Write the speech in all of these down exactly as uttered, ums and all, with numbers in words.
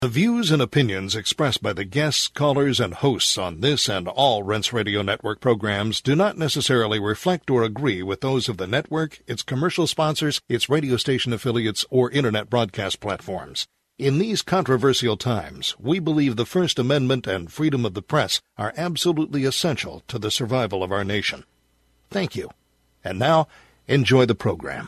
The views and opinions expressed by the guests, callers, and hosts on this and all Rense Radio Network programs do not necessarily reflect or agree with those of the network, its commercial sponsors, its radio station affiliates, or Internet broadcast platforms. In these controversial times, we believe the First Amendment and freedom of the press are absolutely essential to the survival of our nation. Thank you. And now, enjoy the program.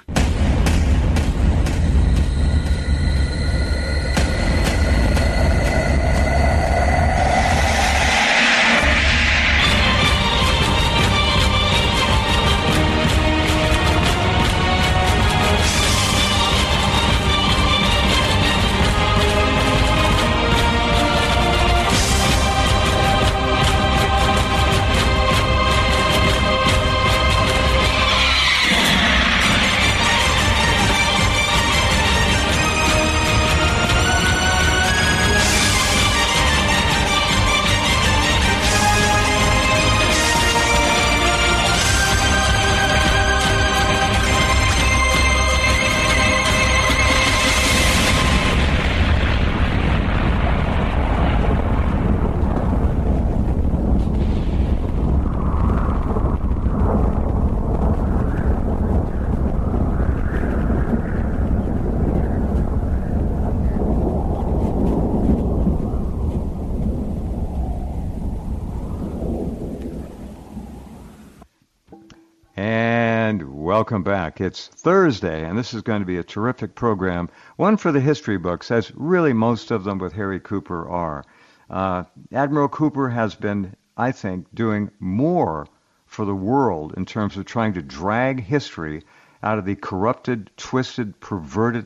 Welcome back. It's Thursday, and this is going to be a terrific program, one for the history books, as really most of them with Harry Cooper are. Uh, Admiral Cooper has been, I think, doing more for the world in terms of trying to drag history out of the corrupted, twisted, perverted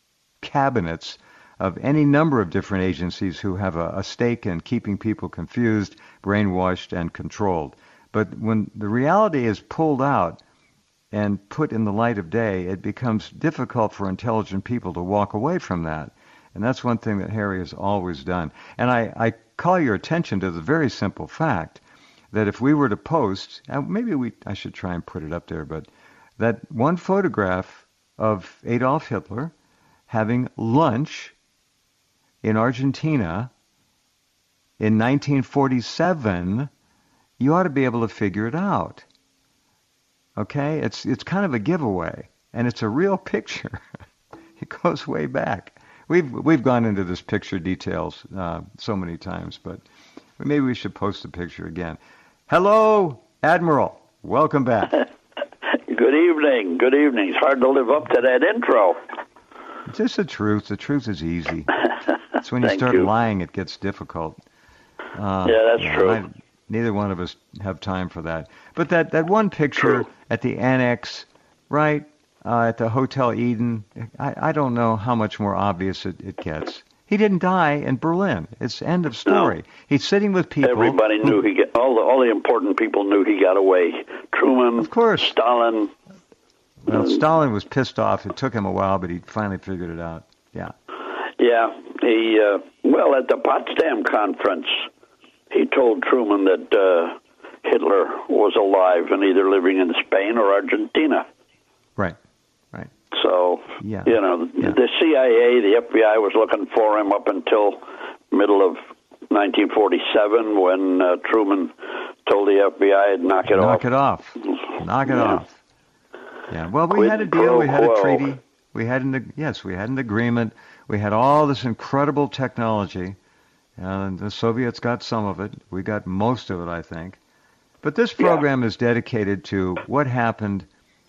cabinets of any number of different agencies who have a, a stake in keeping people confused, brainwashed, and controlled. But when the reality is pulled out and put in the light of day, it becomes difficult for intelligent people to walk away from that. And that's one thing that Harry has always done. And I, I call your attention to the very simple fact that if we were to post, and maybe we I should try and put it up there, but that one photograph of Adolf Hitler having lunch in Argentina in nineteen forty-seven, you ought to be able to figure it out. Okay, it's it's kind of a giveaway, and it's a real picture. It goes way back. We've we've gone into this picture details uh, so many times, but maybe we should post the picture again. Hello, Admiral. Welcome back. Good evening. Good evening. It's hard to live up to that intro. It's just the truth. The truth is easy. It's when you start you. lying it gets difficult. Uh, yeah, that's yeah, true. I, neither one of us have time for that. But that, that one picture True. at the annex, right, uh, at the Hotel Eden, I, I don't know how much more obvious it, it gets. He didn't die in Berlin. It's end of story. No. He's sitting with people. Everybody who, knew he got, all the all the important people knew he got away. Truman, of course, Stalin. Well, and, Stalin was pissed off. It took him a while, but he finally figured it out. Yeah. Yeah. He uh, well at the Potsdam conference, he told Truman that uh, Hitler was alive and either living in Spain or Argentina. Right. Right. So, yeah. you know, yeah. the C I A, the F B I was looking for him up until middle of nineteen forty-seven when uh, Truman told the F B I to knock it knock off. Knock it off. Knock it yeah. off. Yeah. Well, we Quid had a deal. pro We had a quo. treaty. We had an yes. We had an agreement. We had all this incredible technology, and the Soviets got some of it. We got most of it, I think. But this program yeah. is dedicated to what happened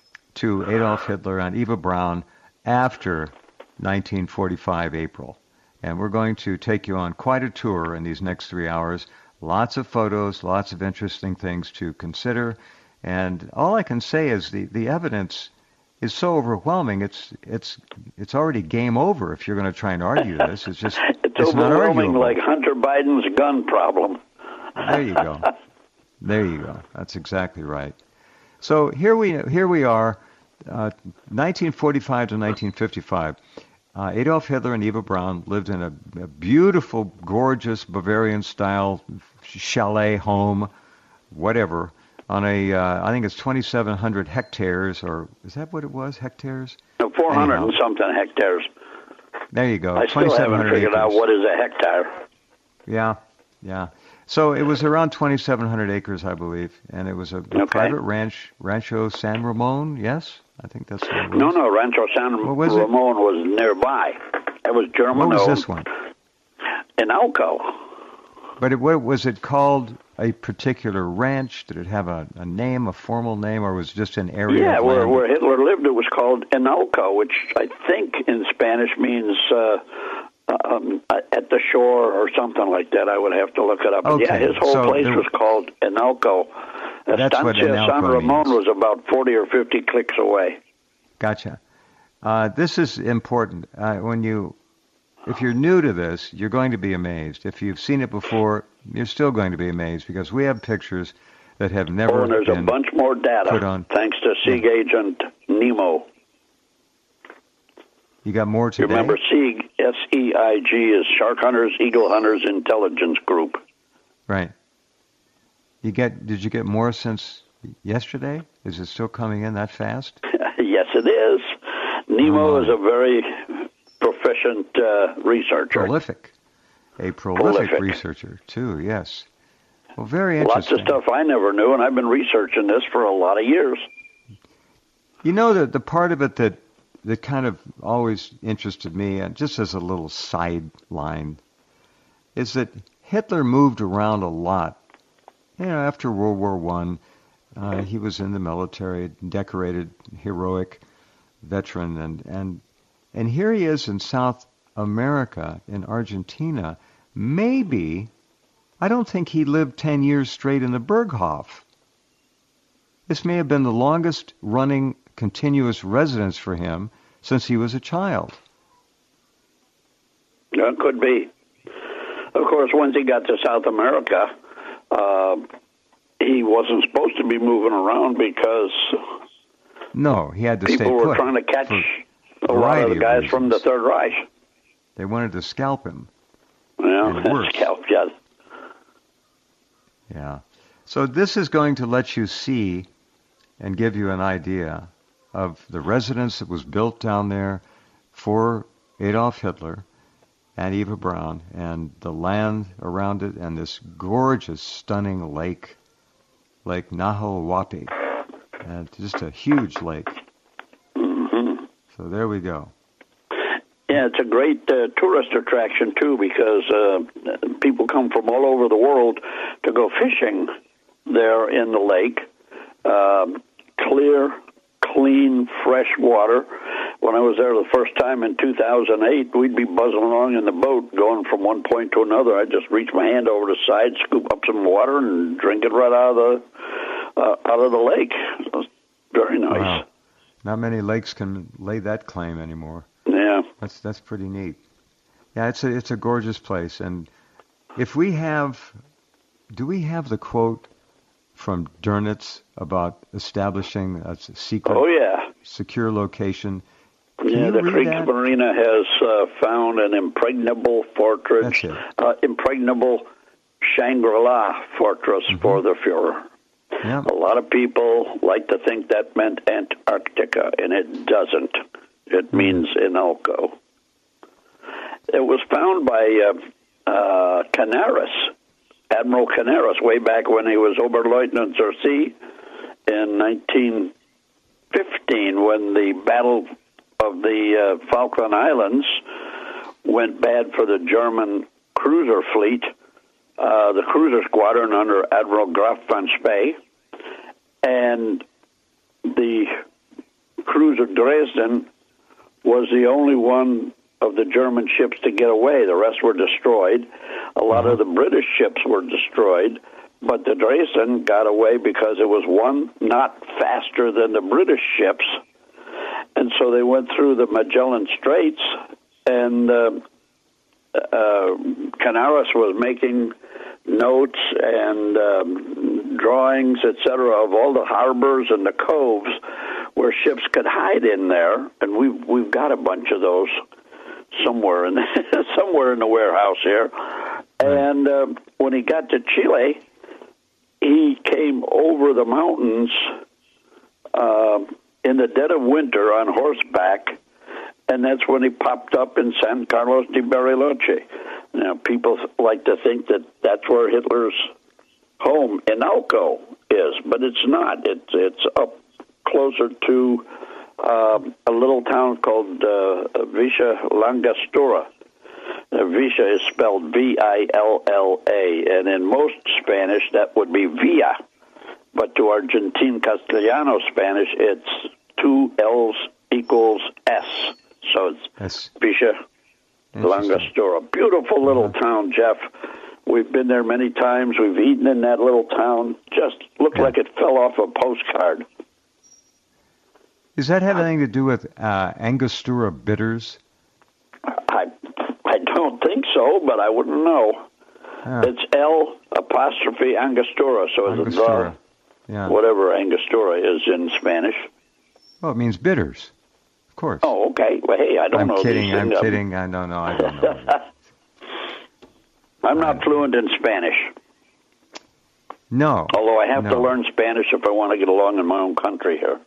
to Adolf Hitler and Eva Braun after nineteen forty-five April. And we're going to take you on quite a tour in these next three hours. Lots of photos, lots of interesting things to consider. And all I can say is the, the evidence is so overwhelming. It's it's it's already game over if you're going to try and argue this. It's just it's, it's not overwhelming, arguable. like Hunter Biden's gun problem. There you go. There you go. That's exactly right. So here we here we are, uh, nineteen forty-five to nineteen fifty-five. Uh, Adolf Hitler and Eva Braun lived in a, a beautiful, gorgeous Bavarian-style chalet home, whatever, on a, uh, I think it's twenty-seven hundred hectares, or is that what it was, hectares? No, four hundred Anyhow. and something hectares. There you go. I still haven't figured acres. out what is a hectare. Yeah, yeah. So it was around twenty-seven hundred acres, I believe, and it was a, a okay. private ranch, Rancho San Ramon. Yes, I think that's what it was. No, no, Rancho San what was Ramon it? was nearby. It was German. What was this one? Inalco. But it, what was it called? A particular ranch? Did it have a, a name, a formal name, or was it just an area? Yeah, of where, land? where Hitler lived, it was called Inalco, which I think in Spanish means uh, um, at the shore or something like that. I would have to look it up. Okay, yeah, his whole so place there, was called Inalco. That's what Estancia Inalco San Ramon means. was about forty or fifty clicks away. Gotcha. Uh, this is important. Uh, when you, if you're new to this, you're going to be amazed. If you've seen it before, you're still going to be amazed because we have pictures that have never oh, and there's been a bunch more data put on. thanks to Sieg Yeah. Agent Nemo. You got more today? You remember Sieg, S E I G, is Shark Hunters, Eagle Hunters Intelligence Group. Right. You get? Did you get more since yesterday? Is it still coming in that fast? Yes, it is. Nemo Oh, is a very proficient uh, researcher. Prolific. A prolific, Prolific. researcher, too, yes. Well, very Lots interesting. of stuff I never knew, and I've been researching this for a lot of years. You know, the, the part of it that, that kind of always interested me, and just as a little sideline, is that Hitler moved around a lot. You know, after World War One, uh, he was in the military, decorated, heroic veteran, and, and and here he is in South America, in Argentina. Maybe, I don't think he lived ten years straight in the Berghof. This may have been the longest running continuous residence for him since he was a child. Yeah, it could be. Of course, once he got to South America, uh, he wasn't supposed to be moving around because No, he had to people stay were put. trying to catch for a lot of the variety of guys from the reasons. Third Reich. They wanted to scalp him. Yeah, And worse. scalp, yes. Yeah. So this is going to let you see and give you an idea of the residence that was built down there for Adolf Hitler and Eva Braun, and the land around it, and this gorgeous, stunning lake, Lake Nahuelhuapi. And just a huge lake. Mm-hmm. So there we go. Yeah, it's a great uh, tourist attraction, too, because uh, people come from all over the world to go fishing there in the lake. Um, clear, clean, fresh water. When I was there the first time in two thousand eight, we'd be buzzing along in the boat, going from one point to another. I'd just reach my hand over the side, scoop up some water, and drink it right out of the uh, out of the lake. It was very nice. Wow. Not many lakes can lay that claim anymore. Yeah. That's that's pretty neat. Yeah, it's a it's a gorgeous place, and if we have, do we have the quote from Dönitz about establishing a secret, Oh, yeah. secure location? Can Yeah, you the read that? Kriegsmarine has uh, found an impregnable fortress, That's it. uh, impregnable Shangri-La fortress Mm-hmm. for the Fuhrer. Yeah. A lot of people like to think that meant Antarctica, and it doesn't. It means Inalco. It was found by uh, uh, Canaris, Admiral Canaris, way back when he was Oberleutnant zur See in nineteen fifteen, when the Battle of the uh, Falkland Islands went bad for the German cruiser fleet. Uh, the cruiser squadron under Admiral Graf von Spee, and the cruiser Dresden was the only one of the German ships to get away. The rest were destroyed. A lot of the British ships were destroyed, but the Dresden got away because it was one knot faster than the British ships, and so they went through the Magellan Straits, and uh, uh, Canaris was making notes and um, drawings, et cetera, of all the harbors and the coves where ships could hide in there, and we've we've got a bunch of those somewhere in the, somewhere in the warehouse here. And uh, when he got to Chile, he came over the mountains uh, in the dead of winter on horseback, and that's when he popped up in San Carlos de Bariloche. Now, people like to think that that's where Hitler's home in Inalco is, but it's not. It's it's up closer to uh, a little town called uh, Villa Langostura. Uh, Villa is spelled V I L L A, and in most Spanish that would be Villa, but to Argentine Castellano Spanish, it's two L's equals S, so it's yes. Villa Langostura. Beautiful little uh-huh. town, Jeff. We've been there many times. We've eaten in that little town. Just looked yeah. like it fell off a postcard. Does that have anything to do with uh, Angostura bitters? I I don't think so, but I wouldn't know. Yeah. It's L apostrophe Angostura, so it's Angostura. the Yeah. whatever Angostura is in Spanish. Well, it means bitters, of course. Oh, okay. Well, hey, I don't I'm know kidding. these I'm things. kidding. I don't know. I don't know. I'm not fluent in Spanish. No. Although I have no. to learn Spanish if I want to get along in my own country here.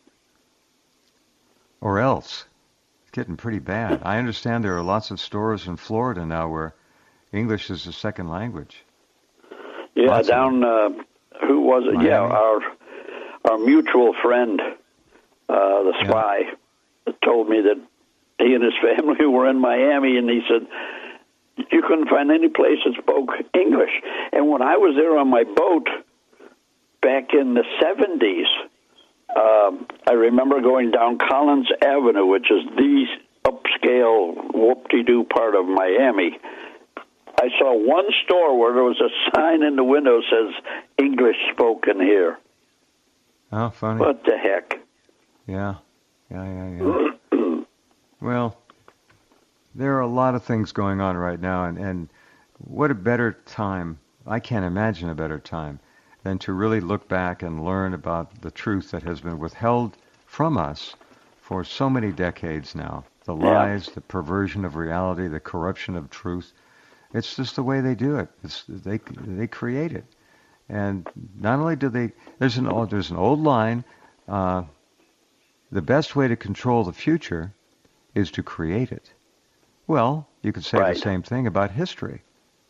Or else. It's getting pretty bad. I understand there are lots of stores in Florida now where English is the second language. Yeah, lots down, uh, who was it? Miami? Yeah, our our mutual friend, uh, the spy, yeah. told me that he and his family were in Miami, and he said, you couldn't find any place that spoke English. And when I was there on my boat back in the seventies, uh, I remember going down Collins Avenue, which is the upscale, whoop-de-doo part of Miami. I saw one store where there was a sign in the window that says, English spoken here. Oh, funny. What the heck? Yeah, yeah, yeah, yeah. Well, there are a lot of things going on right now, and, and what a better time, I can't imagine a better time, than to really look back and learn about the truth that has been withheld from us for so many decades now. The lies, yeah. the perversion of reality, the corruption of truth. It's just the way they do it. It's, they they create it. And not only do they, there's an old, there's an old line, uh, the best way to control the future is to create it. Well, you could say right. the same thing about history.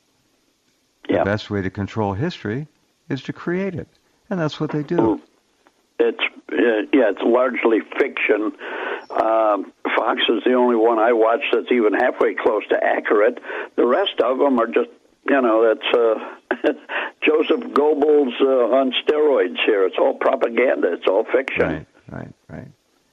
Yeah. The best way to control history is to create it. And that's what they do. It's uh, yeah, it's largely fiction. Um, Fox is the only one I watch that's even halfway close to accurate. The rest of them are just, you know, that's uh, Joseph Goebbels uh, on steroids here. It's all propaganda. It's all fiction. Right, right, right.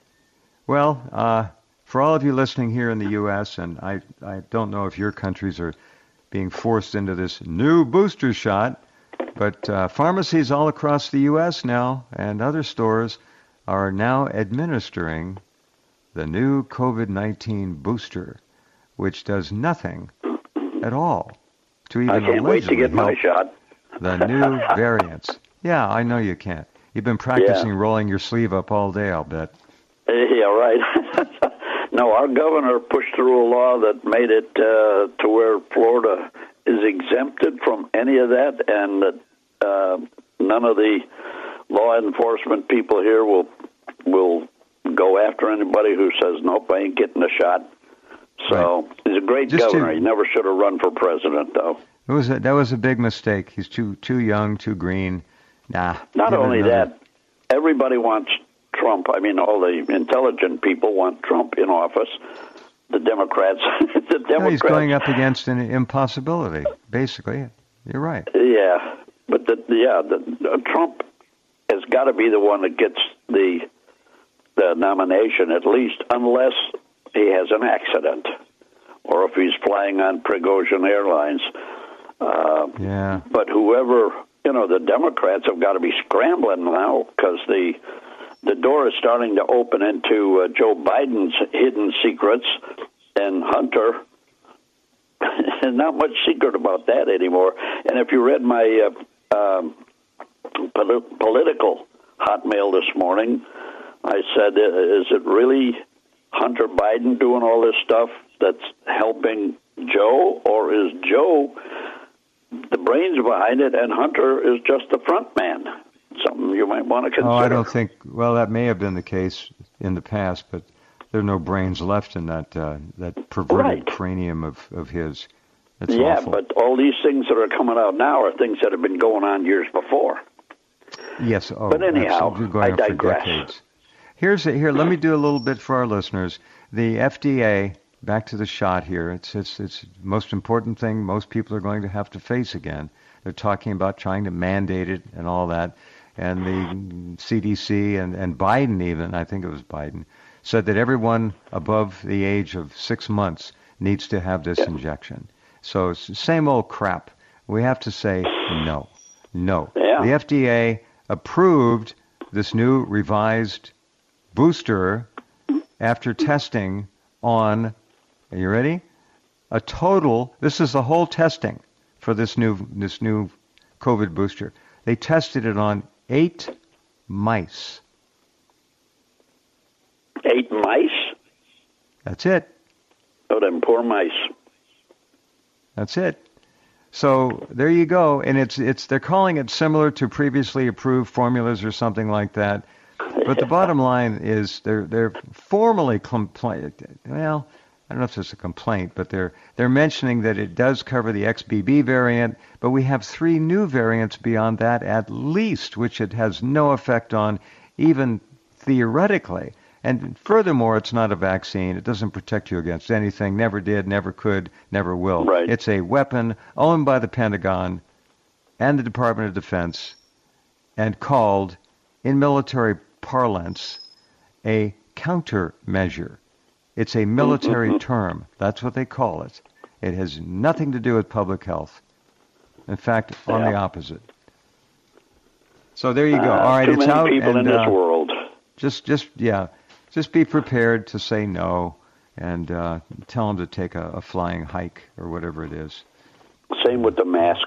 Well, uh, for all of you listening here in the U S, and I, I don't know if your countries are being forced into this new booster shot, but uh, pharmacies all across the U S now and other stores are now administering the new COVID nineteen booster, which does nothing at all to even I can't wait to get my shot. The new variants. Yeah, I know you can't. You've been practicing yeah. rolling your sleeve up all day, I'll bet. Yeah, right. No, our governor pushed through a law that made it uh, to where Florida is exempted from any of that, and that uh, none of the law enforcement people here will will go after anybody who says, nope, I ain't getting a shot. So right. he's a great Just governor. To, he never should have run for president, though. It was a, that was a big mistake. He's too too young, too green. Nah. Not only that, everybody wants Trump. I mean, all the intelligent people want Trump in office. The Democrats, the Democrats. No, he's going up against an impossibility. Basically, you're right. Yeah, but the, yeah, the, uh, Trump has got to be the one that gets the the nomination, at least, unless he has an accident or if he's flying on Prigozhin Airlines. Uh, yeah. But whoever, you know, the Democrats have got to be scrambling now because the the door is starting to open into uh, Joe Biden's hidden secrets, and Hunter. There's not much secret about that anymore. And if you read my uh, um, polit- political hotmail this morning, I said, is it really Hunter Biden doing all this stuff that's helping Joe, or is Joe the brains behind it and Hunter is just the front man? Something you might want to consider. Oh, I don't think, well, that may have been the case in the past, but there are no brains left in that uh, that perverted Right. cranium of, of his. It's yeah, awful. but all these things that are coming out now are things that have been going on years before. Yes. Oh, But anyhow, absolutely, going I on for digress. decades. Here's a, here. Let me do a little bit for our listeners. The F D A. Back to the shot here. It's it's it's the most important thing most people are going to have to face again. They're talking about trying to mandate it and all that. And the C D C and, and Biden even, I think it was Biden, said that everyone above the age of six months needs to have this Yeah. injection. So it's the same old crap. We have to say no. No. Yeah. The F D A approved this new revised booster after testing on, are you ready? A total, this is the whole testing for this new this new COVID booster. They tested it on eight mice. Eight mice? That's it. Oh, them poor mice. That's it. So there you go. And it's it's they're calling it similar to previously approved formulas or something like that. But the bottom line is they're they're formally complain. Well, I don't know if it's a complaint, but they're they're mentioning that it does cover the X B B variant, but we have three new variants beyond that at least, which it has no effect on, even theoretically. And furthermore, it's not a vaccine. It doesn't protect you against anything. Never did, never could, never will. Right. It's a weapon owned by the Pentagon and the Department of Defense and called, in military parlance, a countermeasure. It's a military Mm-hmm. term. That's what they call it. It has nothing to do with public health. In fact, on Yeah. the opposite. So there you go. Uh, All right, too it's many out. people and, in this uh, world. Just, just, yeah, just be prepared to say no, and uh, tell them to take a, a flying hike or whatever it is. Same with the mask.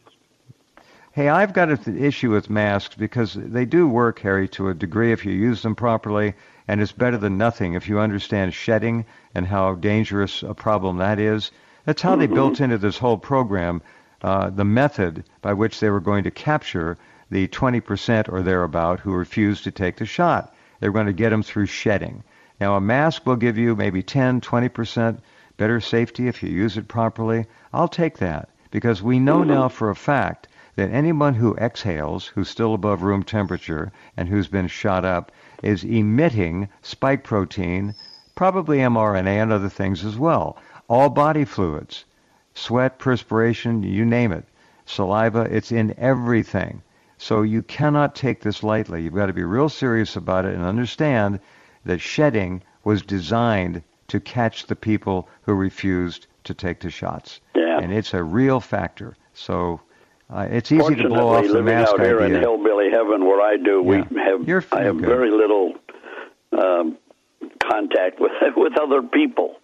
Hey, I've got an issue with masks because they do work, Harry, to a degree if you use them properly, and it's better than nothing if you understand shedding and how dangerous a problem that is. That's how they built into this whole program uh, the method by which they were going to capture the twenty percent or thereabout who refused to take the shot. They're going to get them through shedding. Now, a mask will give you maybe ten, twenty percent better safety if you use it properly. I'll take that because we know now for a fact that anyone who exhales, who's still above room temperature and who's been shot up, is emitting spike protein, probably M R N A and other things as well. All body fluids, sweat, perspiration, you name it, saliva, it's in everything. So you cannot take this lightly. You've got to be real serious about it and understand that shedding was designed to catch the people who refused to take the shots. Yeah. And it's a real factor. So uh, it's easy to blow off the living mask out here idea. in hillbilly heaven where I do, Yeah. we have You're I have good. very little um, contact with with other people.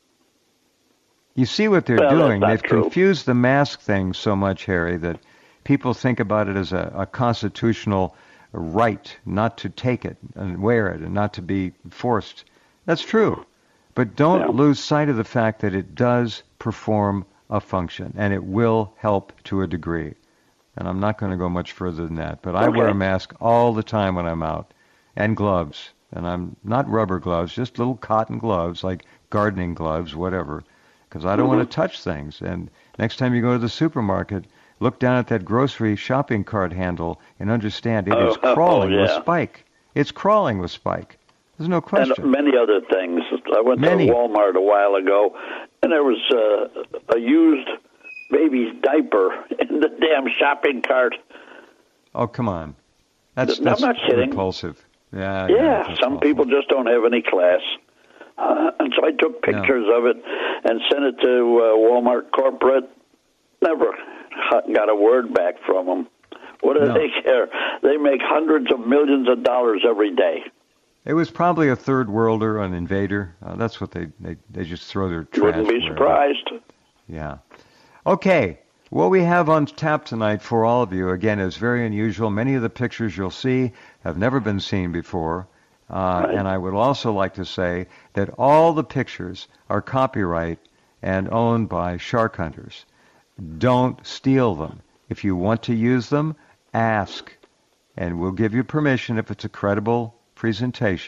You see what they're Well, that's doing. not They've true. confused the mask thing so much, Harry, that people think about it as a, a constitutional right not to take it and wear it and not to be forced. That's true. But don't Yeah. lose sight of the fact that it does perform a function, and it will help to a degree. And I'm not going to go much further than that. But I Okay. wear a mask all the time when I'm out, and gloves. And I'm not rubber gloves, just little cotton gloves, like gardening gloves, whatever, because I don't Mm-hmm. want to touch things. And next time you go to the supermarket, look down at that grocery shopping cart handle and understand it is Oh, crawling with yeah. spike. It's crawling with spike. There's no question. And many other things. I went Many. to Walmart a while ago, and there was uh, a used baby's diaper in the damn shopping cart. Oh, come on. That's, I'm that's not kidding. repulsive. Yeah, Yeah, that's some awful. people just don't have any class. Uh, and so I took pictures of it and sent it to uh, Walmart corporate. Never got a word back from them. What do No. they care? They make hundreds of millions of dollars every day. It was probably a third worlder, an invader. Uh, that's what they, they they just throw their trash. Wouldn't be wherever. surprised. Yeah. Okay. What we have on tap tonight for all of you, again, is very unusual. Many of the pictures you'll see have never been seen before. Uh, Right. And I would also like to say that all the pictures are copyright and owned by shark hunters. Don't steal them. If you want to use them, ask. And we'll give you permission if it's a credible presentation.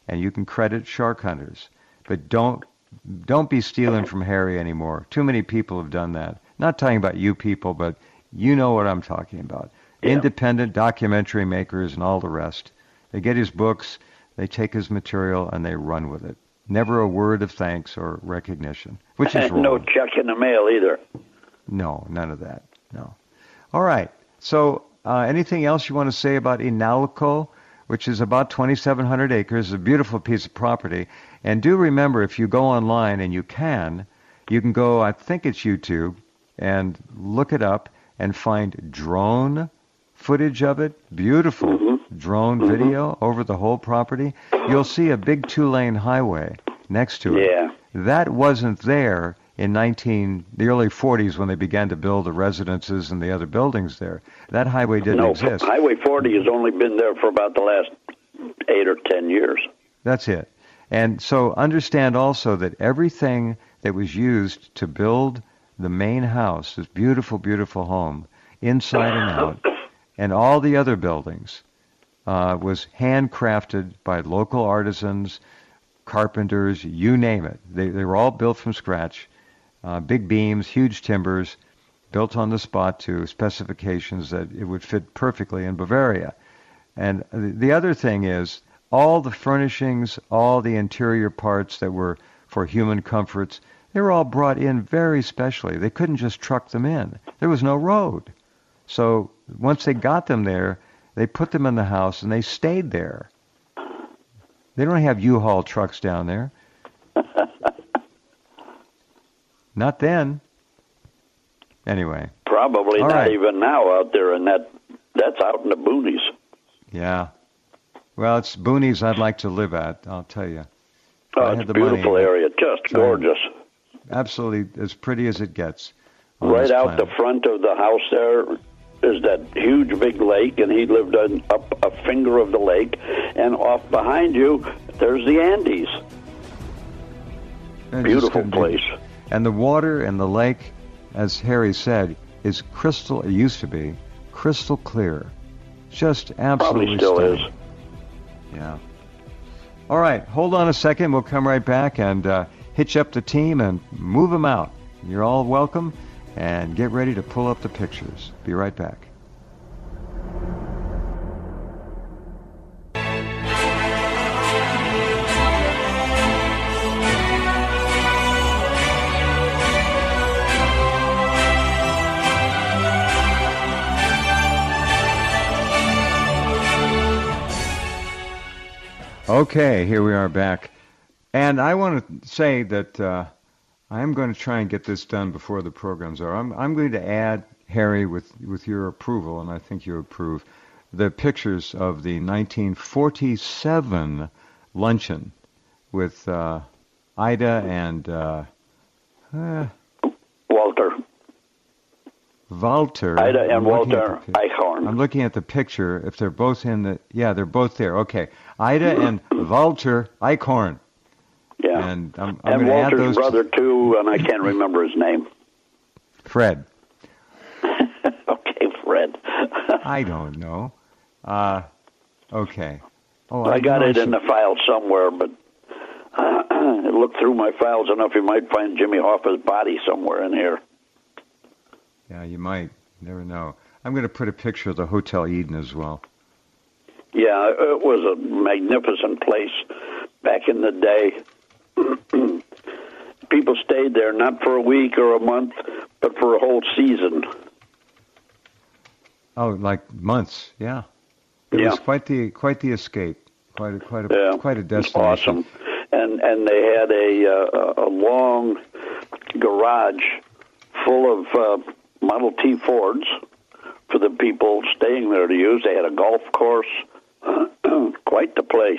and you can credit shark hunters. But don't don't be stealing from Harry anymore. Too many people have done that. Not talking about you people, but you know what I'm talking about. Yeah. Independent documentary makers and all the rest. They get his books, they take his material, and they run with it. Never a word of thanks or recognition, which is wrong. No check in the mail either. No, none of that. No. All right. So uh, anything else you want to say about Inalco, which is about twenty-seven hundred acres, a beautiful piece of property. And do remember, if you go online, and you can, you can go, I think it's YouTube, and look it up and find drone footage of it. Beautiful mm-hmm. drone mm-hmm. video over the whole property. You'll see a big two-lane highway next to it. Yeah. That wasn't there in nineteen the early forties when they began to build the residences and the other buildings there. That highway didn't no, exist. Highway forty has only been there for about the last eight or ten years. That's it. And so understand also that everything that was used to build the main house, this beautiful, beautiful home, inside and out, and all the other buildings, uh, was handcrafted by local artisans, carpenters, you name it. They, they were all built from scratch. Uh, big beams, huge timbers, built on the spot to specifications that it would fit perfectly in Bavaria. And the other thing is, all the furnishings, all the interior parts that were for human comforts, they were all brought in very specially. They couldn't just truck them in. There was no road. So once they got them there, they put them in the house and they stayed there. They don't have U-Haul trucks down there. Not then. Anyway. Probably all not right. even now out there, and that that's out in the boonies. Yeah. Well, it's boonies I'd like to live at, I'll tell you. Oh, it's a beautiful money, area, just gorgeous. Absolutely as pretty as it gets. Right out the front of the house there is that huge big lake, and he lived on, up a finger of the lake, and off behind you, there's the Andes. And beautiful place. Be, and the water and the lake, as Harry said, is crystal, it used to be, crystal clear. Just absolutely Probably still stunning. is. Yeah. All right, hold on a second. We'll come right back and uh, hitch up the team and move them out. You're all welcome, and get ready to pull up the pictures. Be right back. Okay, here we are back. And I want to say that uh, I'm going to try and get this done before the programs are. I'm, I'm going to add, Harry, with, with your approval, and I think you approve, the pictures of the nineteen forty-seven luncheon with uh, Ida and uh, uh, Walter. Walter. Ida and I'm Walter Eichhorn. I'm looking at the picture. If they're both in the, yeah, they're both there. Okay. Ida and Walter Eichhorn. Yeah. And I'm, I'm and going to add Walter's those brother, too, and I can't remember his name. Fred. Okay, Fred. I don't know. Uh, okay. Oh, I, I got know it I in the file somewhere, but uh, look through my files enough, you might find Jimmy Hoffa's body somewhere in here. Yeah, you might. You never know. I'm going to put a picture of the Hotel Eden as well. Yeah, it was a magnificent place back in the day. People stayed there not for a week or a month, but for a whole season. Oh, like months, yeah. It yeah. was quite the quite the escape, quite a quite a yeah. quite a destination. Awesome, and and they had a uh, a long garage full of uh, Model T Fords for the people staying there to use. They had a golf course. Quite the place.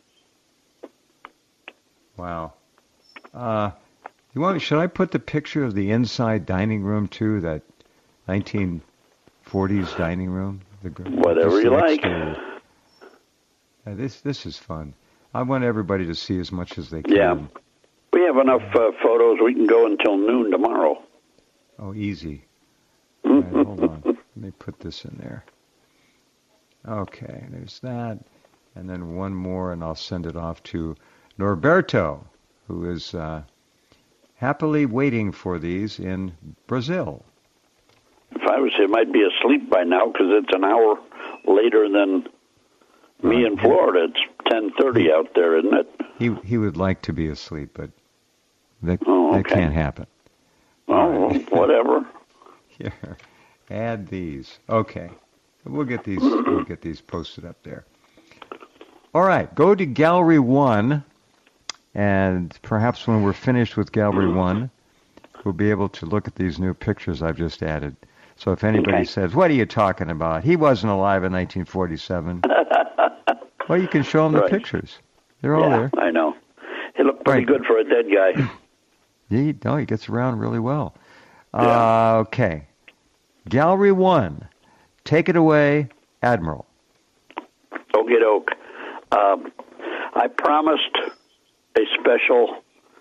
Wow. Uh, you want? Should I put the picture of the inside dining room too? That nineteen forties dining room. The, Whatever you like. Uh, this this is fun. I want everybody to see as much as they can. Yeah. We have enough uh, photos. We can go until noon tomorrow. Oh, easy. All right, hold on. Let me put this in there. Okay, there's that. and then one more, and I'll send it off to Norberto, who is uh, happily waiting for these in Brazil. If I was him, I'd be asleep by now because it's an hour later than me in Florida. It's ten thirty out there, isn't it? He he would like to be asleep, but that, oh, okay. that can't happen. Oh, right. Whatever. Here, add these. Okay, we'll get these. We'll get these posted up there. All right, go to Gallery One, and perhaps when we're finished with Gallery One, we'll be able to look at these new pictures I've just added. So if anybody okay. says, "What are you talking about? He wasn't alive in nineteen forty-seven." Well, you can show them right. the pictures. They're all yeah, there. I know. He looked pretty right. good for a dead guy. He, no, he gets around really well. Yeah. Uh, okay. Gallery One. Take it away, Admiral. Okie doke. Um, I promised a special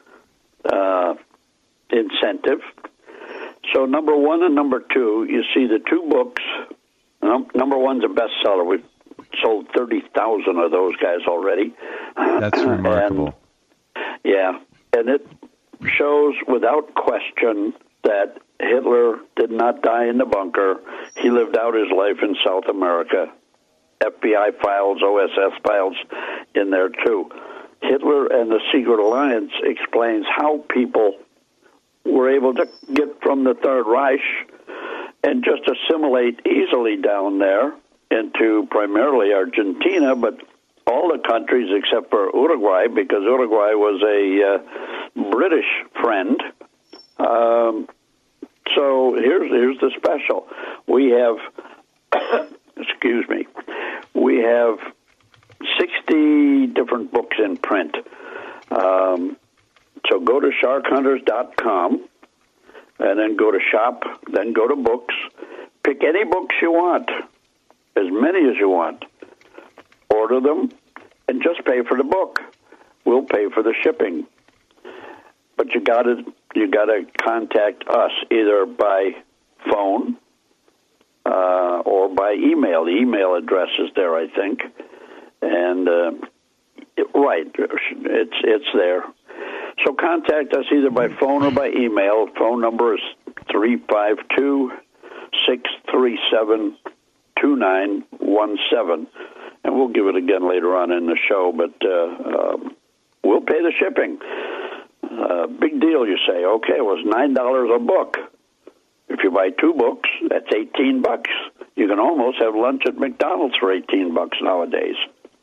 uh, incentive. So number one and number two, you see the two books. Num- number one's a bestseller. We've sold thirty thousand of those guys already. That's remarkable. And, yeah, and it shows without question that Hitler did not die in the bunker. He lived out his life in South America. F B I files, O S S files in there too. Hitler and the Secret Alliance explains how people were able to get from the Third Reich and just assimilate easily down there into primarily Argentina, but all the countries except for Uruguay, because Uruguay was a uh, British friend. Um, so here's here's the special. We have, excuse me, we have sixty different books in print. Um, so go to shark hunters dot com and then go to shop, then go to books. Pick any books you want, as many as you want. Order them and just pay for the book. We'll pay for the shipping. But you got to you got to contact us either by phone uh, or by email. The email address is there, I think. And uh, it, right, it's it's there. So contact us either by phone or by email. Phone number is three five two, six three seven, two nine one seven. And we'll give it again later on in the show, but uh, um, we'll pay the shipping. Uh, big deal, you say. Okay, it was nine dollars a book. If you buy two books, that's eighteen bucks. You can almost have lunch at McDonald's for eighteen bucks nowadays.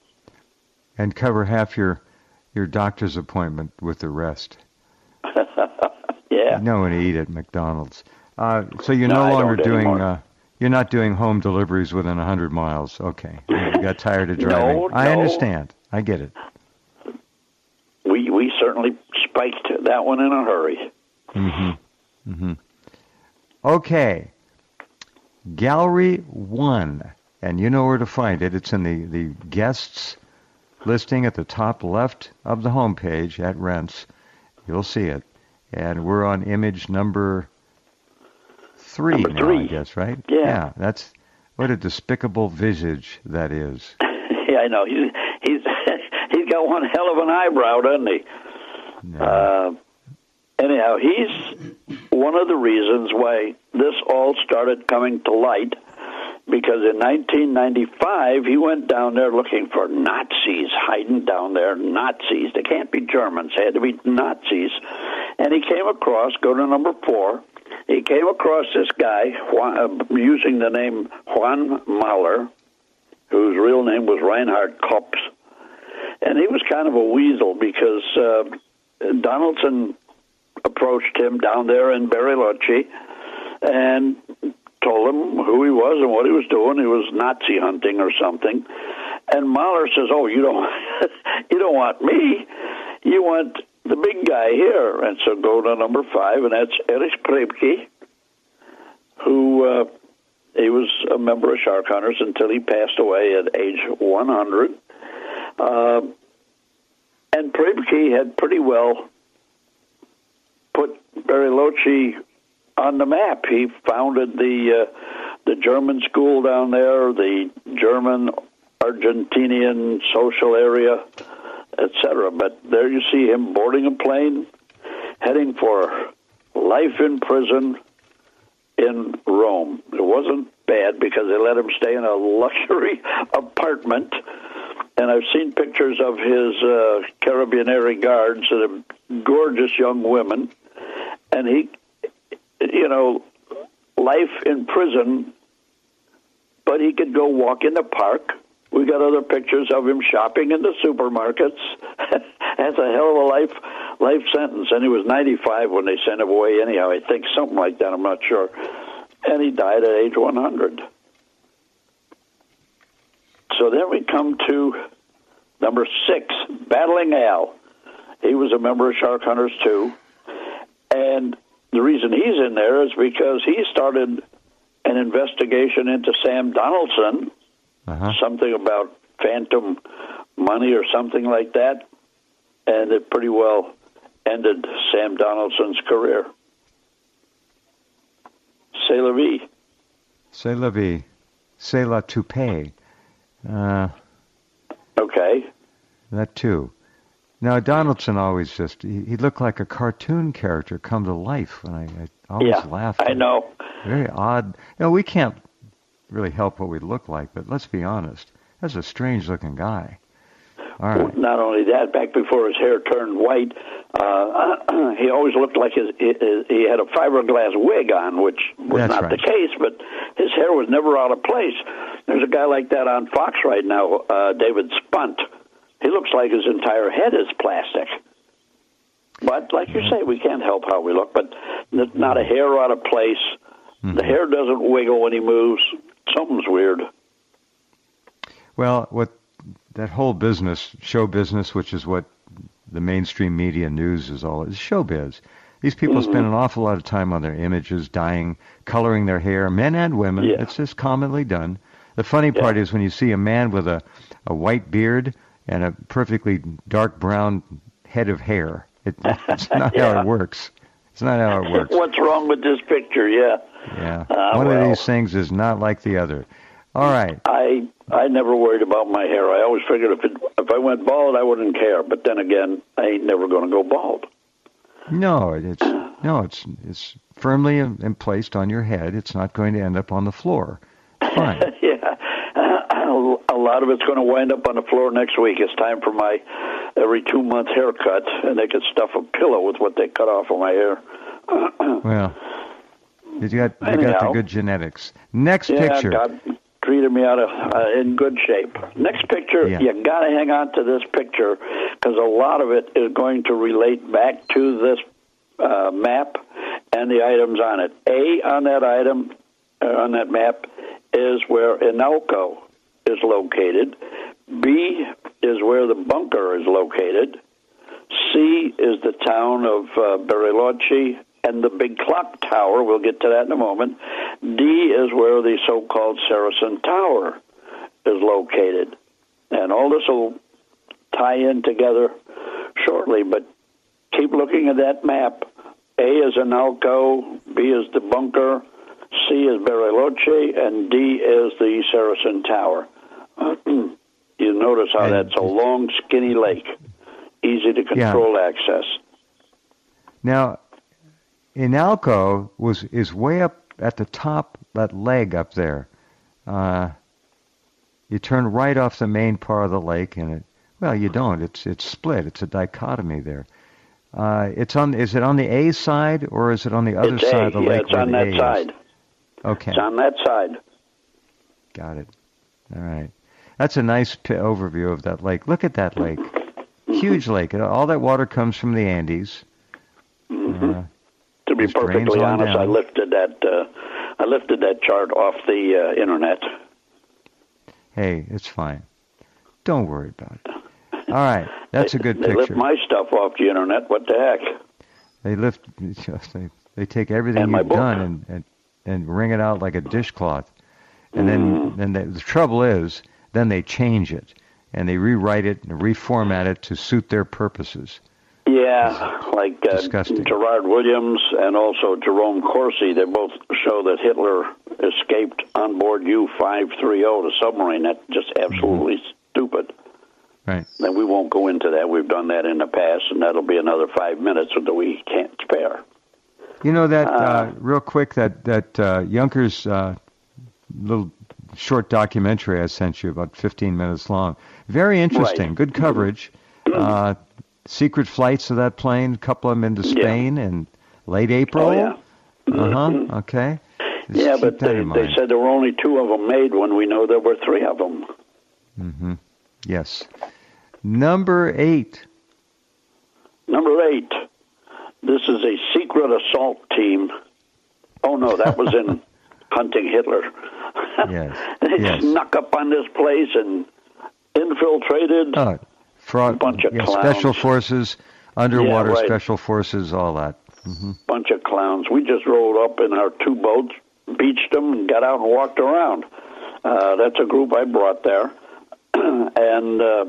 And cover half your your doctor's appointment with the rest. Yeah. No one to eat at McDonald's. Uh, so you're no, no longer doing... Uh, you're not doing home deliveries within one hundred miles. Okay. You got tired of driving. No, I no. understand. I get it. We we certainly spiked that one in a hurry. Mm-hmm. Mm-hmm. Okay. Gallery One. And you know where to find it. It's in the, the guests listing at the top left of the homepage at Rents. You'll see it. And we're on image number three number now, three. I guess, right? Yeah. Yeah, that's what a despicable visage that is. Yeah, I know. He's he's he's got one hell of an eyebrow, doesn't he? No. Uh, anyhow, he's one of the reasons why this all started coming to light, because in nineteen ninety-five he went down there looking for Nazis hiding down there. Nazis. They can't be Germans. They had to be Nazis. And he came across, go to number four, he came across this guy Juan, uh, using the name Juan Mahler, whose real name was Reinhard Kops. And he was kind of a weasel because uh, Donaldson approached him down there in Bariloche and told him who he was and what he was doing. He was Nazi hunting or something. And Mahler says, "Oh, you don't, you don't want me. You want the big guy here." And so go to number five, and that's Erich Priebke, who uh, he was a member of Shark Hunters until he passed away at age one hundred. Uh, and Priebke had pretty well put Bariloche on the map. He founded the uh, the German school down there, the German Argentinian social area, et cetera. But there you see him boarding a plane, heading for life in prison in Rome. It wasn't bad because they let him stay in a luxury apartment. And I've seen pictures of his uh, Carabinieri guards that are gorgeous young women. And he, you know, life in prison, but he could go walk in the park. We got other pictures of him shopping in the supermarkets. That's a hell of a life life sentence. And he was ninety-five when they sent him away anyhow. I think something like that. I'm not sure. And he died at age one hundred. So then we come to number six, Battling Al. He was a member of Shark Hunters too. And the reason he's in there is because he started an investigation into Sam Donaldson, uh-huh. something about phantom money or something like that, and it pretty well ended Sam Donaldson's career. C'est la vie. C'est la vie. C'est la toupee. Uh, okay. That too. Now, Donaldson always just, he, he looked like a cartoon character come to life. And I, I always yeah, laughed. I know. Very odd. You know, we can't really help what we look like, but let's be honest. That's a strange-looking guy. All right. Not only that, back before his hair turned white, uh, he always looked like his, his, he had a fiberglass wig on, which was That's not right. the case, but his hair was never out of place. There's a guy like that on Fox right now, uh, David Spunt. He looks like his entire head is plastic. But like you say, we can't help how we look, but not a hair out of place. Mm-hmm. The hair doesn't wiggle when he moves. Something's weird. Well, what that whole business, show business, which is what the mainstream media news is all, is showbiz. These people mm-hmm. spend an awful lot of time on their images, dyeing, coloring their hair, men and women. Yeah. It's just commonly done. The funny part yeah. is when you see a man with a, a white beard and a perfectly dark brown head of hair. It, it's not yeah. how it works. It's not how it works. What's wrong with this picture? Yeah. Yeah. Uh, One well, of these things is not like the other. All right. I I never worried about my hair. I always figured if it, if I went bald, I wouldn't care. But then again, I ain't never going to go bald. No, it's no, it's it's firmly in, in placed on your head. It's not going to end up on the floor. It's fine. yeah. A lot of it's going to wind up on the floor next week. It's time for my every two-month haircut, and they could stuff a pillow with what they cut off of my hair. Well, you got you Anyhow, got the good genetics. Next yeah, picture. God treated me out of uh, in good shape. Next picture, yeah. you got to hang on to this picture because a lot of it is going to relate back to this uh, map and the items on it. A on that item uh, on that map is where Inalco is located. B is where the bunker is located. C is the town of uh, Bariloche and the big clock tower. We'll get to that in a moment. D is where the so-called Saracen Tower is located. And all this will tie in together shortly, but keep looking at that map. A is Inalco, B is the bunker, C is Bariloche, and D is the Saracen Tower. You notice how that's a long, skinny lake, easy to control yeah. access. Now, Inalco was is way up at the top, that leg up there. Uh, you turn right off the main part of the lake, and it well, you don't. It's it's split. It's a dichotomy there. Uh, it's on. Is it on the A side or is it on the other it's side A. of the yeah, lake? It's on that A side. Is? Okay. It's on that side. Got it. All right. That's a nice p- overview of that lake. Look at that lake. Huge lake. All that water comes from the Andes. Mm-hmm. Uh, to be perfectly honest, I lifted that. Uh, I lifted that chart off the uh, internet. Hey, it's fine. Don't worry about it. All right, that's they, a good they picture. They lift my stuff off the internet. What the heck? They lift. They they take everything and you've book. done and, and and wring it out like a dishcloth. And then, then they, the trouble is, then they change it, and they rewrite it and reformat it to suit their purposes. Yeah, like uh, disgusting. Gerard Williams and also Jerome Corsi, they both show that Hitler escaped on board U five thirty, the submarine. That's just absolutely mm-hmm. stupid. Right. And we won't go into that. We've done that in the past, and that'll be another five minutes that we can't spare. You know, that, uh, uh, real quick, that, that uh, Junkers uh, little short documentary I sent you, about fifteen minutes long. Very interesting. Right. Good coverage. Uh, secret flights of that plane, a couple of them into Spain yeah. in late April. Oh, yeah. Uh-huh. Okay. Just yeah, but they, they said there were only two of them made when we know there were three of them. Mm-hmm. Yes. Number eight. Number eight. This is a secret assault team. Oh, no, that was in Hunting Hitler. Yes. They yes. snuck up on this place and infiltrated. Oh, fraud. A bunch of yeah, clowns. Special forces, underwater yeah, right. special forces, all that. Mm-hmm. Bunch of clowns. We just rolled up in our two boats, beached them, and got out and walked around. Uh, that's a group I brought there. and uh,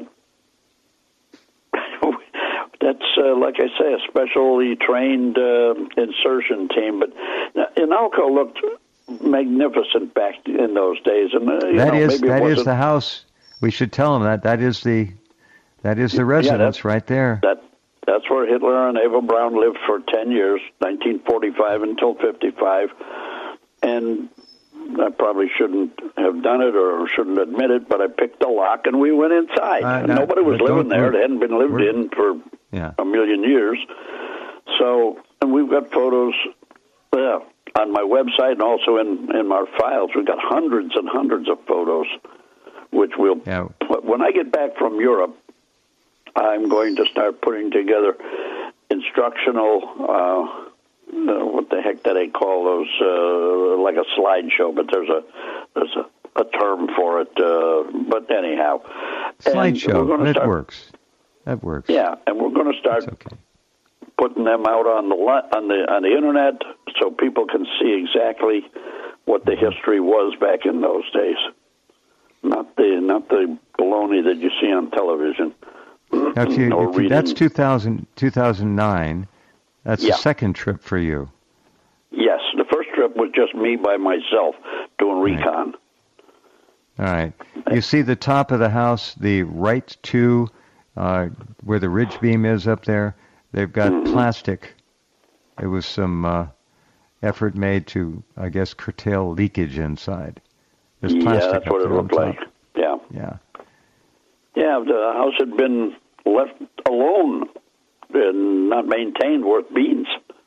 that's, uh, like I say, a specially trained uh, insertion team. But Inalco looked magnificent back in those days. And uh, you that know, is maybe that it is the house. We should tell them that that is the that is the residence yeah, right there. That that's where Hitler and Eva Braun lived for ten years, nineteen forty-five until fifty-five. And I probably shouldn't have done it or shouldn't admit it, but I picked the lock and we went inside. Uh, and no, nobody was living there. It hadn't been lived in for yeah. a million years. So, and we've got photos uh, on my website and also in, in our files. We've got hundreds and hundreds of photos, which we'll, yeah. when I get back from Europe, I'm going to start putting together instructional, uh, uh, what the heck do they call those, uh, like a slideshow, but there's a there's a, a term for it. Uh, but anyhow. Slideshow, that start, works. That works. Yeah, and we're going to start okay. putting them out on the on the on the internet so people can see exactly what the history was back in those days. Not the not the baloney that you see on television. Now, if you, if you, that's two thousand, two thousand nine. That's yeah. the second trip for you. Yes, the first trip was just me by myself doing recon. All right. You see the top of the house, the right to uh, where the ridge beam is up there. They've got mm-hmm. plastic. There was some uh, effort made to, I guess, curtail leakage inside. There's plastic. Yeah, that's what it looked like. Yeah. Yeah. Yeah, the house had been left alone and not maintained worth beans.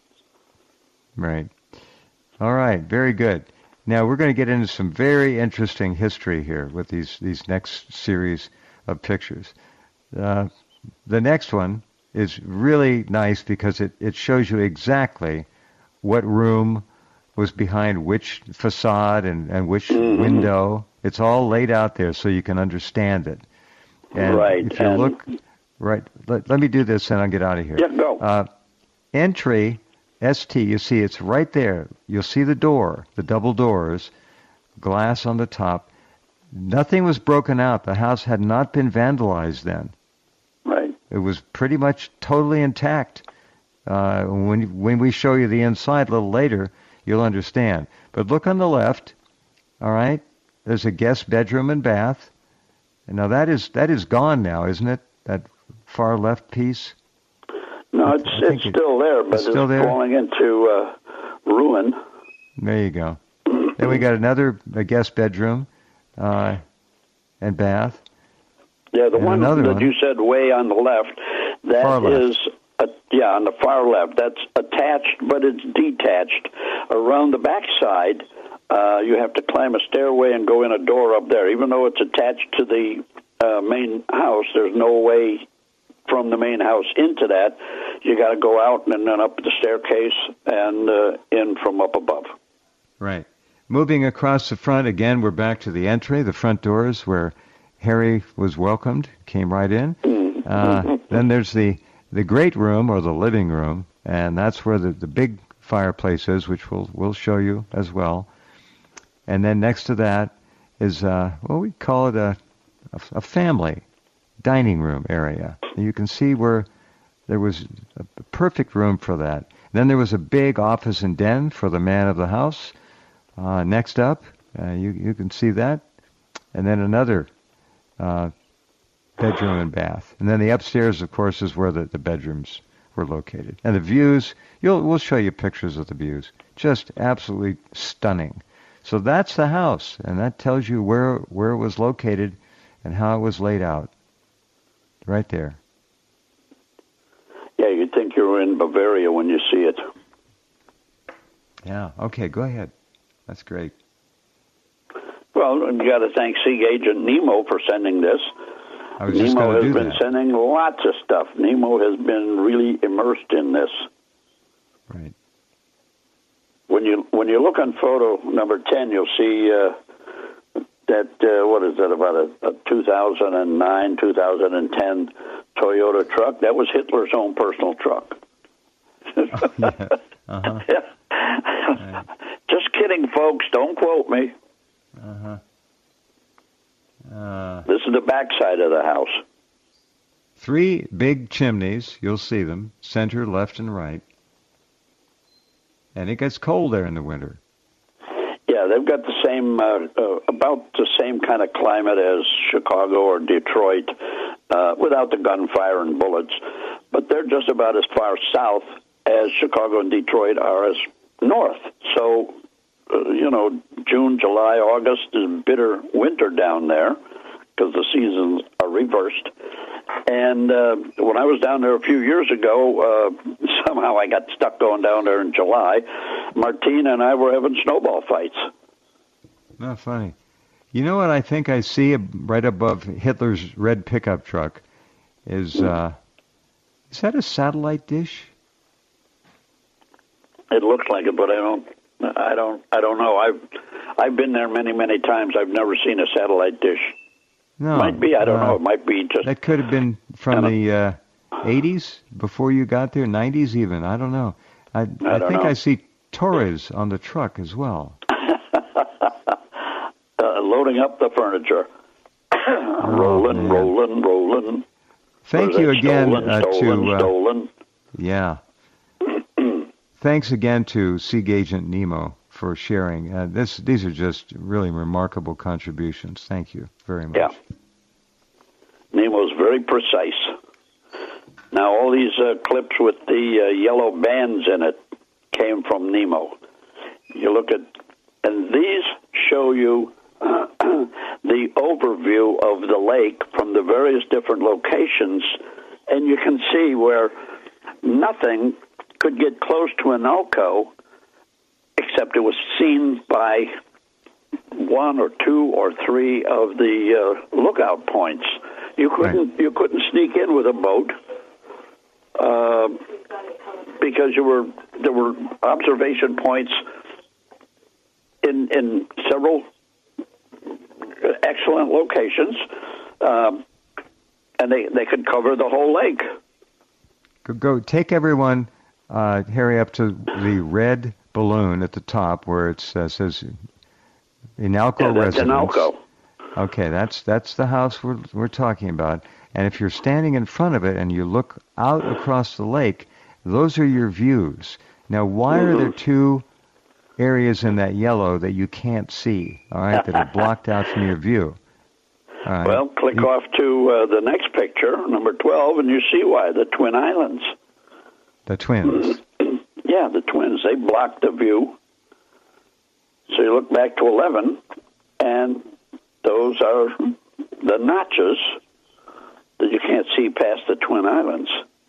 Right. All right. Very good. Now we're going to get into some very interesting history here with these, these next series of pictures. Uh, the next one is really nice because it, it shows you exactly what room was behind which facade and, and which mm-hmm. window. It's all laid out there so you can understand it. And right. if you and look, right, let, let me do this and I'll get out of here. Yeah, go. Uh, entry, S T, you see it's right there. You'll see the door, the double doors, glass on the top. Nothing was broken out. The house had not been vandalized then. Right. It was pretty much totally intact. Uh, when when we show you the inside a little later, you'll understand. But look on the left, all right? There's a guest bedroom and bath. And now that is that is gone now, isn't it? That far left piece? No, it's it's still it, there, but it's, still it's falling into uh, ruin. There you go. Then we got another a guest bedroom uh, and bath. Yeah, the and one that one. you said way on the left, that far is, left. A, yeah, on the far left. That's attached, but it's detached. Around the back side, uh, you have to climb a stairway and go in a door up there. Even though it's attached to the uh, main house, there's no way from the main house into that. You got to go out and then up the staircase and uh, in from up above. Right. Moving across the front, again, we're back to the entry, the front doors where Harry was welcomed, came right in. Uh, then there's the, the great room, or the living room, and that's where the, the big fireplace is, which we'll, we'll show you as well. And then next to that is, uh, well, we call it a, a, a family dining room area. You can see where there was a perfect room for that. Then there was a big office and den for the man of the house. Uh, next up, uh, you you can see that, and then another uh, bedroom and bath. And then the upstairs, of course, is where the, the bedrooms were located. And the views, you'll we'll show you pictures of the views. Just absolutely stunning. So that's the house, and that tells you where where it was located and how it was laid out. Right there. Yeah, you'd think you were in Bavaria when you see it. Yeah. Okay, go ahead. That's great. Well, you got to thank Sea Agent Nemo for sending this. I was just Nemo going to has do been that. sending lots of stuff. Nemo has been really immersed in this. Right. When you when you look on photo number ten, you'll see uh, that uh, what is that about a, a two thousand nine, two thousand ten Toyota truck? That was Hitler's own personal truck. Oh, yeah. Uh-huh. Right. Just kidding, folks. Don't quote me. Uh-huh. Uh, this is the backside of the house. Three big chimneys. You'll see them, center, left, and right. And it gets cold there in the winter. Yeah, they've got the same, uh, uh, about the same kind of climate as Chicago or Detroit, uh, without the gunfire and bullets. But they're just about as far south as Chicago and Detroit are as north. So, uh, you know, June, July, August is bitter winter down there because the seasons are reversed. And uh, when I was down there a few years ago, uh, somehow I got stuck going down there in July. Martina and I were having snowball fights. Oh, funny. You know what I think I see right above Hitler's red pickup truck is, uh, is that a satellite dish? It looks like it, but I don't, I don't, I don't know. I've, I've been there many, many times. I've never seen a satellite dish. No. Might be. I don't uh, know. It might be just. That could have been from the uh, eighties before you got there, nineties even. I don't know. I, I, I don't think know. I see Torres on the truck as well. uh, loading up the furniture. Oh, rolling, man. rolling, rolling. Thank Or is you that again stolen, uh, stolen, to uh, stolen. yeah. Thanks again to Sea Agent Nemo for sharing. Uh, this these are just really remarkable contributions. Thank you very much. Yeah. Nemo's very precise. Now, all these uh, clips with the uh, yellow bands in it came from Nemo. You look at, and these show you uh, the overview of the lake from the various different locations, and you can see where nothing could get close to Analco, except it was seen by one or two or three of the uh, lookout points. You couldn't Right. you couldn't sneak in with a boat uh, because you were there were observation points in in several excellent locations, um, and they they could cover the whole lake. Go, go take everyone, uh, Harry, up to the red balloon at the top where it uh, says Inalco Yeah, that's Residence. Analco. Okay, that's that's the house we're we're talking about. And if you're standing in front of it and you look out across the lake, those are your views. Now, why Mm-hmm. are there two areas in that yellow that you can't see? All right, that are blocked out from your view. All right. Well, click You- off to uh, the next picture, number twelve, and you see why. The Twin Islands. the twins. Yeah, the twins. They blocked the view. So you look back to eleven, and those are the notches that you can't see past the Twin Islands,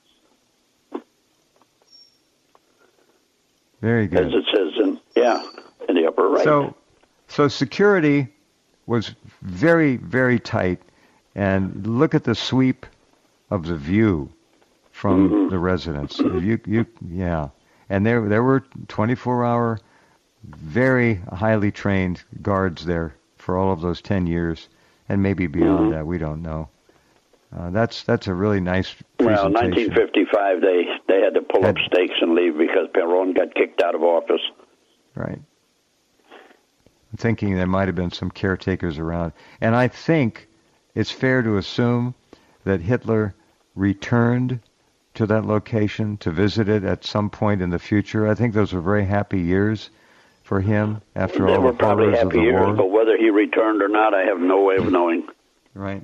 Very good. as it says in, yeah, in the upper right. So, so security was very, very tight, and look at the sweep of the view from Mhm. the residence. You, you, yeah, and there, there were twenty-four hour, very highly trained guards there for all of those ten years, and maybe beyond Mhm. that. We don't know. Uh, that's that's a really nice Well, presentation. nineteen fifty-five, they, they had to pull up Had- stakes and leave because Perón got kicked out of office. Right. I'm thinking there might have been some caretakers around. And I think it's fair to assume that Hitler returned to that location to visit it at some point in the future? I think those were very happy years for him after They all were the probably horrors of happy the years, war. but whether he returned or not, I have no way of knowing. Right.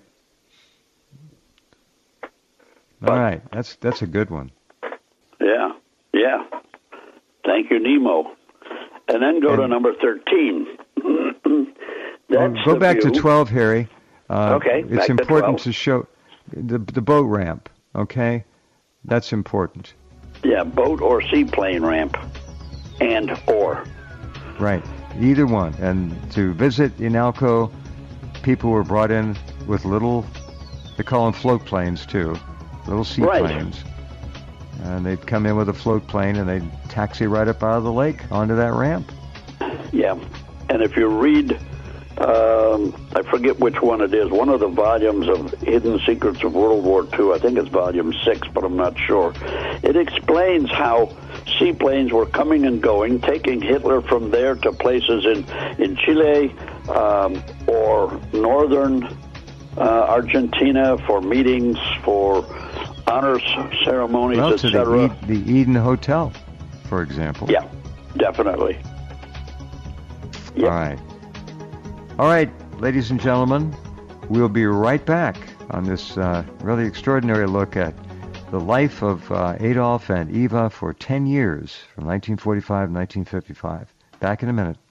But- All right. That's that's a good one. Yeah, yeah. Thank you, Nemo. And then go And- to number thirteen. Well, That's go the back to view. twelve, Harry. Uh, Okay, It's back to important twelve. to show the the boat ramp. Okay, that's important. Yeah, boat or seaplane ramp, and or. Right. Either one. And to visit Inalco, people were brought in with little, they call them float planes too, little seaplanes. And they'd come in with a float plane and they'd taxi right up out of the lake onto that ramp. Yeah, and if you read, um, I forget which one it is, one of the volumes of Hidden Secrets of World War Two, I think it's volume six, but I'm not sure. It explains how seaplanes were coming and going, taking Hitler from there to places in, in Chile um, or northern uh, Argentina for meetings, for honors ceremonies, Well, to et cetera. the, e- the Eden Hotel, for example. Yeah, definitely. Yep. All right. All right, ladies and gentlemen, we'll be right back on this uh, really extraordinary look at the life of uh, Adolf and Eva for ten years, from nineteen forty-five to nineteen fifty-five. Back in a minute.